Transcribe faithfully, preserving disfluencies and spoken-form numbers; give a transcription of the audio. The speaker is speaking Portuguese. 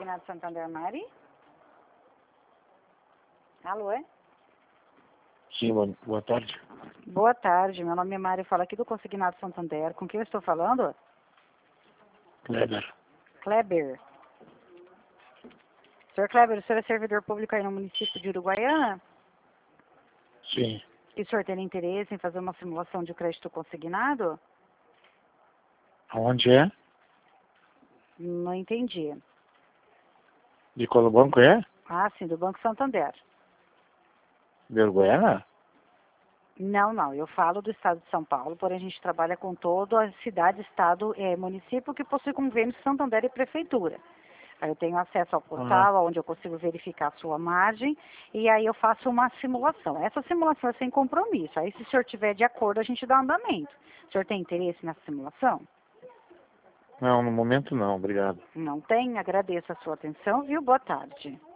Consignado Santander, Mari? Alô, é? Sim, boa, boa tarde. Boa tarde, meu nome é Mari, falo aqui do Consignado Santander. Com quem eu estou falando? Kleber. Kleber. senhor Kleber, o senhor é servidor público aí no município de Uruguaiana? Sim. E o senhor tem interesse em fazer uma simulação de crédito consignado? Aonde é? Não entendi. De qual banco é? Ah, sim, do Banco Santander. De Uruguaiana? Não, não, eu falo do estado de São Paulo, porém a gente trabalha com toda a cidade, estado e município que possui convênio Santander e Prefeitura. Aí eu tenho acesso ao portal, Ah, onde eu consigo verificar a sua margem, e aí eu faço uma simulação. Essa simulação é sem compromisso. Aí se o senhor tiver de acordo, a gente dá andamento. O senhor tem interesse nessa simulação? não, no momento não, obrigado. Não tem? Agradeço a sua atenção, viu? Boa tarde.